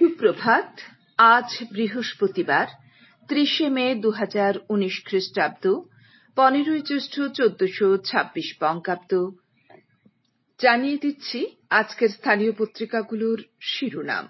সুপ্রভাত। আজ বৃহস্পতিবার ৩০ মে ২০১৯ খ্রিস্টাব্দ, ১৫ জ্যৈষ্ঠ ১৪২৬ বঙ্গাব্দ। জানিয়ে দিচ্ছি আজকের স্থানীয় পত্রিকাগুলোর শিরোনাম।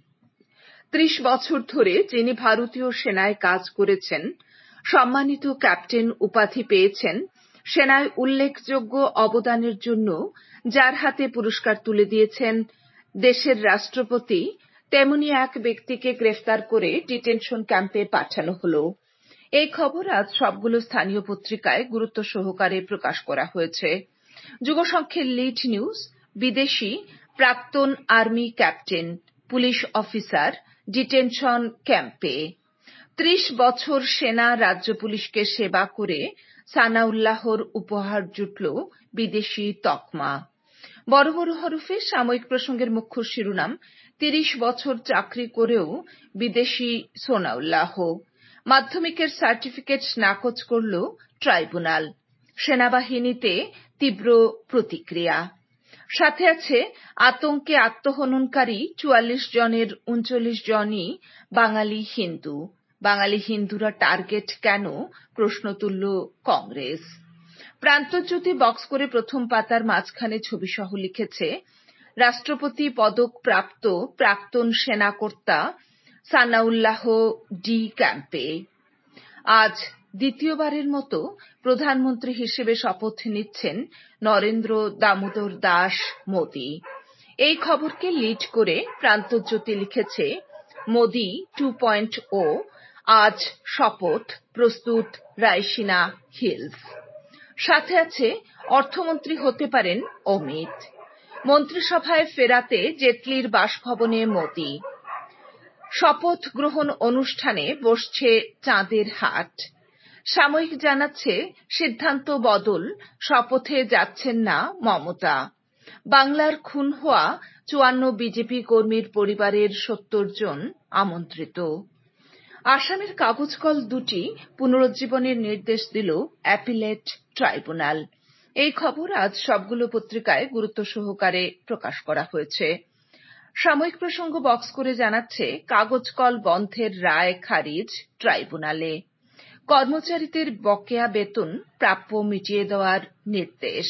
৩০ বছর ধরে যিনি ভারতীয় সেনায় কাজ করেছেন, সম্মানিত ক্যাপ্টেন উপাধি পেয়েছেন, সেনায় উল্লেখযোগ্য অবদানের জন্য যার হাতে পুরস্কার তুলে দিয়েছেন দেশের রাষ্ট্রপতি, তেমনি এক ব্যক্তিকে গ্রেফতার করে ডিটেনশন ক্যাম্পে পাঠানো হল। এই খবর আজ সবগুলো স্থানীয় পত্রিকায় গুরুত্ব সহকারে প্রকাশ করা হয়েছে। যুগসংখ্যের লিড নিউজ, বিদেশি প্রাক্তন army captain, police officer detention ক্যাম্পে। ৩০ বছর সেনা রাজ্য পুলিশকে সেবা করে সানাউল্লাহর উপহার জুটল বিদেশি তকমা। বড় বড় হরফে সাময়িক প্রসঙ্গের মুখ্য শিরোনাম, ৩০ বছর চাকরি করেও বিদেশি সোনাউল্লাহ। মাধ্যমিকের সার্টিফিকেট নাকচ করল ট্রাইব্যুনাল। সেনাবাহিনীতে তীব্র প্রতিক্রিয়া। সাথে আছে আতঙ্কে আত্মহননকারী ৪৪ জনের ৩৯ জনই বাঙালি হিন্দু। বাঙালি হিন্দুরা টার্গেট কেন, প্রশ্ন তুলল কংগ্রেস। প্রান্তজ্যোতি বক্স করে প্রথম পাতার মাঝখানে ছবিসহ লিখেছে, রাষ্ট্রপতি পদক প্রাপ্ত প্রাক্তন সেনাকর্তা সানাউল্লাহ ডি ক্যাম্পে। আজ দ্বিতীয়বারের মতো প্রধানমন্ত্রী হিসেবে শপথ নিচ্ছেন নরেন্দ্র দামোদর দাস মোদি। এই খবরকে লিড করে প্রান্তজ্যোতি লিখেছে, মোদি 2.0, আজ শপথ, প্রস্তুত রায়সিনা হিলস। সাথে আছে অর্থমন্ত্রী হতে পারেন অমিত। মন্ত্রিসভায় ফেরাতে জেটলির বাসভবনে মোদি। শপথ গ্রহণ অনুষ্ঠানে বসছে চাঁদের হাট। সাময়িক জানাচ্ছে সিদ্ধান্ত বদল, শপথে যাচ্ছেন না মমতা। বাংলার খুন হওয়া ৫৪ বিজেপি কর্মীর পরিবারের ৭০ জন আমন্ত্রিত। আসামের কাগজ কল দুটি পুনরুজ্জীবনের নির্দেশ দিল অ্যাপিলেট ট্রাইব্যুনাল। এই খবর আজ সবগুলো পত্রিকায় গুরুত্ব সহকারে প্রকাশ করা হয়েছে। সাময়িক প্রসঙ্গ বক্স করে জানাচ্ছে, কাগজ কল বন্ধের রায় খারিজ ট্রাইব্যুনালে। কর্মচারীদের বকেয়া বেতন প্রাপ্য মিটিয়ে দেওয়ার নির্দেশ।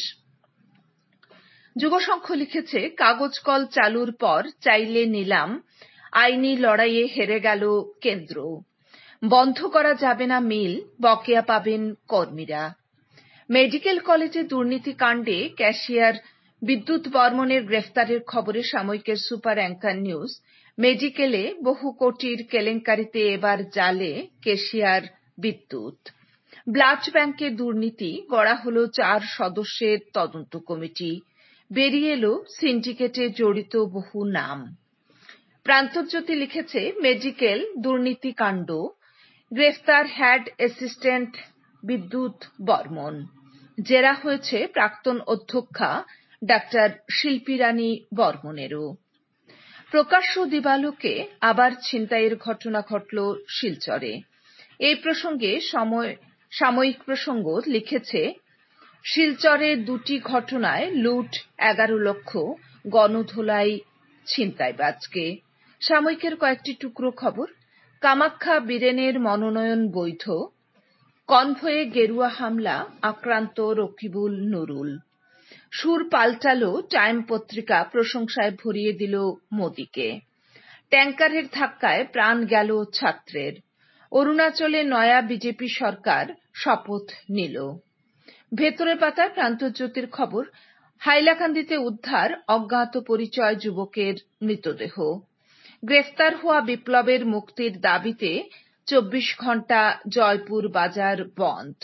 যুগসংখ্য লিখেছে, কাগজ কল চালুর পর চাইলে নিলাম, আইনি লড়াইয়ে হেরে গেল কেন্দ্র। বন্ধ করা যাবে না মিল, বকেয়া পাবেন কর্মীরা। মেডিকেল কলেজে দুর্নীতিকাণ্ডে ক্যাশিয়ার বিদ্যুৎ বর্মনের গ্রেফতারের খবরে সাময়িকের সুপার অ্যাঙ্কার নিউজ, মেডিকেলে বহু কোটির কেলেঙ্কারিতে এবার জালে ক্যাশিয়ার বিদ্যুৎ। ব্লাড ব্যাংকে দুর্নীতি, গড়া হল ৪ সদস্যের তদন্ত কমিটি। বেরিয়ে এলো সিন্ডিকেটে জড়িত বহু নাম। প্রান্তজ্যোতি লিখেছে, মেডিকেল দুর্নীতিকাণ্ড, গ্রেফতার হেড অ্যাসিস্ট্যান্ট বিদ্যুৎ বর্মন। জেরা হয়েছে প্রাক্তন অধ্যক্ষা ডাক্তার শিল্পী রানী বর্মনেরও। প্রকাশ্য দিবালোকে আবার ছিনতাইয়ের ঘটনা ঘটল শিলচরে। এই প্রসঙ্গে সাময়িক প্রসঙ্গ লিখেছে, শিলচরে দুটি ঘটনায় লুট ১১ লক্ষ, গণধোলাই ছিনতাইবাজকে। সাময়িকের কয়েকটি টুকরো খবর, কামাখ্যা বীরেনের মনোনয়ন বৈধ, কনভয়ে গেরুয়া হামলা, আক্রান্ত রকিবুল নুরুল। সুর পাল্টালো টাইম পত্রিকা, প্রশংসায় ভরিয়ে দিল মোদিকে। ট্যাঙ্কারের ধাক্কায় প্রাণ গেল ছাত্রের। অরুণাচলে নয়া বিজেপি সরকার শপথ নিল। ভেতরের পাতায় প্রান্তজ্যোতির খবর, হাইলাকান্দিতে উদ্ধার অজ্ঞাত পরিচয় যুবকের মৃতদেহ। গ্রেফতার হওয়া বিপ্লবের মুক্তির দাবিতে ২৪ ঘণ্টা জয়পুর বাজার বন্ধ।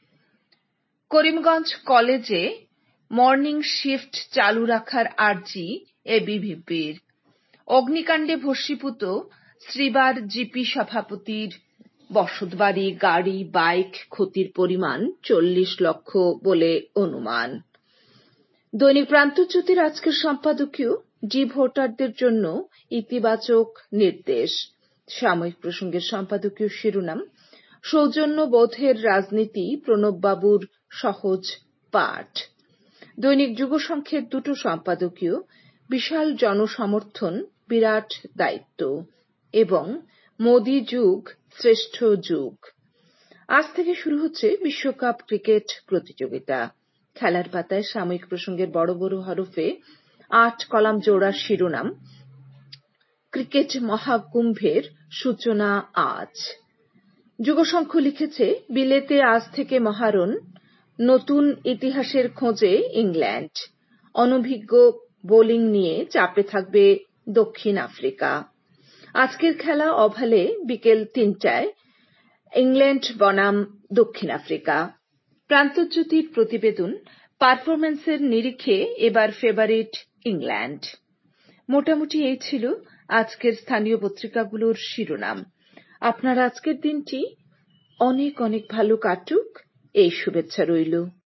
করিমগঞ্জ কলেজে মর্নিং শিফট চালু রাখার আর্জি এবিভিপির। অগ্নিকাণ্ডে ভস্মীভূত শ্রীবার জিপি সভাপতির বসতবাড়ি, গাড়ি, বাইক ক্ষতির পরিমাণ ৪০ লক্ষ বলে অনুমান। দৈনিক প্রান্তজ্যোতির আজকের সম্পাদকীয়, ডি ভোটারদের জন্য ইতিবাচক নির্দেশ। সাময়িক প্রসঙ্গের সম্পাদকীয় শিরোনাম, সৌজন্যবোধের রাজনীতি প্রণববাবুর সহজ পাঠ। দৈনিক যুগসংখ্যের দুটো সম্পাদকীয়, বিশাল জনসমর্থন বিরাট দায়িত্ব এবং মোদি যুগ শ্রেষ্ঠ যুগ। আজ থেকে শুরু হচ্ছে বিশ্বকাপ ক্রিকেট প্রতিযোগিতা। খেলার পাতায় সাময়িক প্রসঙ্গের বড় বড় হরফে 8 কলাম জোড়ার শিরোনাম, ক্রিকেট মহাকুম্ভের সূচনা আজ। যুগশঙ্খ লিখেছে, বিলেতে আজ থেকে মহারণ, নতুন ইতিহাসের খোঁজে ইংল্যান্ড, অনভিজ্ঞ বোলিং নিয়ে চাপে থাকবে দক্ষিণ আফ্রিকা। আজকের খেলা ওভালে বিকেল 3টায়, ইংল্যান্ড বনাম দক্ষিণ আফ্রিকা। প্রান্তজ্যোতির প্রতিবেদন, পারফরম্যান্সের নিরিখে এবার ফেভারিট ইংল্যান্ড। মোটামুটি এই ছিল আজকের স্থানীয় পত্রিকাগুলোর শিরোনাম। আপনার আজকের দিনটি অনেক অনেক ভালো কাটুক, এই শুভেচ্ছা রইল।